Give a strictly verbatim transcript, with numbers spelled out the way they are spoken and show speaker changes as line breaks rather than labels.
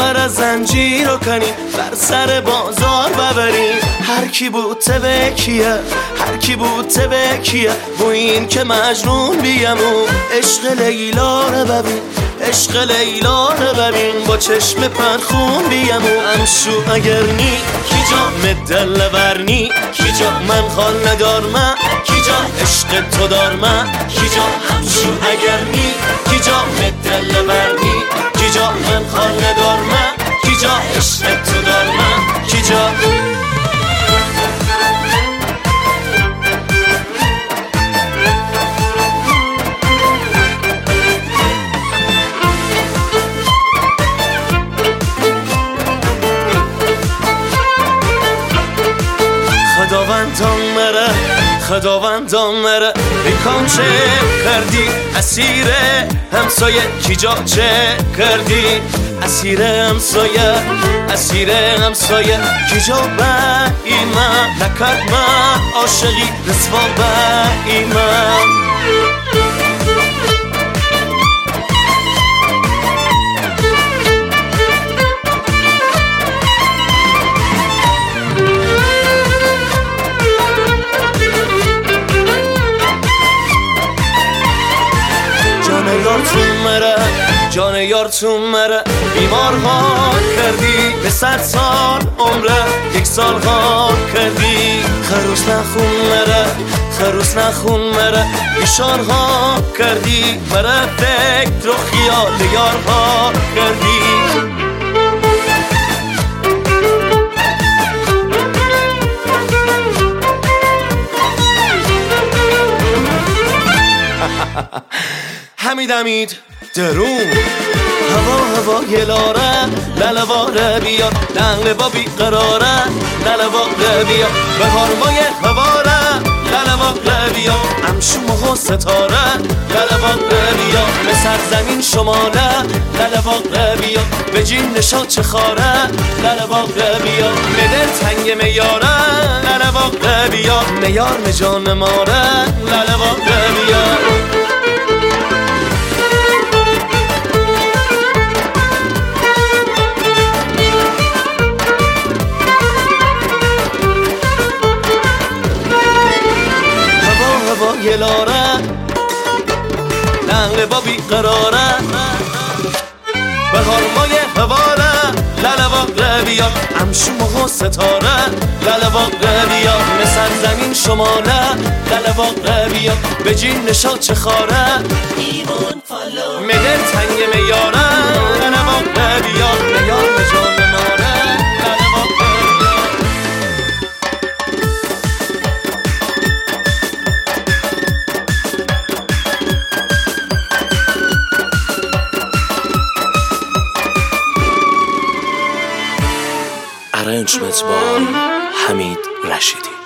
سر زنجیر رو کنیم بر سر بازار ببریم. هر کی بوته به کیه، هر کی بوته به کیه، بو این که مجنون بیمو. عشق لیلا رو ببین، عشق لیلا رو ببین، با چشم پرخون بیمو. امشو اگر نی کی جا مدل ورنی کی جا، من خال ندارم کی جا، عشق تو دارم کی جا. همشو اگر نی کی جا مدل ورنی کی جا، من خال ندارم کی جا، عشق تو دارم کی جا. خداوندان مره، خداوندان مره، بیکان چه کردی اسیر همسایه کی جا چه کردی، اسیر همسایه اسیر همسایه کی جا به ایمان نکرد من عاشقی رسوا به ایمان. یار تو مره، جان یار تو مره، بیمار ها کردی به صد سال عمره، یک سال ها کردی. خروس نخون مره، خروس نخون مره، بیشار ها کردی، مره فکر و خیال یار ها کردی. حمید امید درون هوا هوا گلاره للواره بیا، دنگ با بیقراره للواره بیا، به هرمای هواره للواره بیا. امشو مخو ستاره للواره بیا، به سرزمین شماله للواره بیا، به جین نشا چه خاره للواره بیا. مدل تنگ میاره للواره بیا، میار مجان ماره للواره بیا. گلاره لنگ با بیقراره، به هرمای هواره للواقع بیا. امشو مخو ستاره للواقع بیا، مثل زمین شماله للواقع بیا، به جین نشا چه خاره مدل تنگ میاره للواقع بیا، میار بجان ناره للواقع بیا. Arrangement by Hamid Rashidi.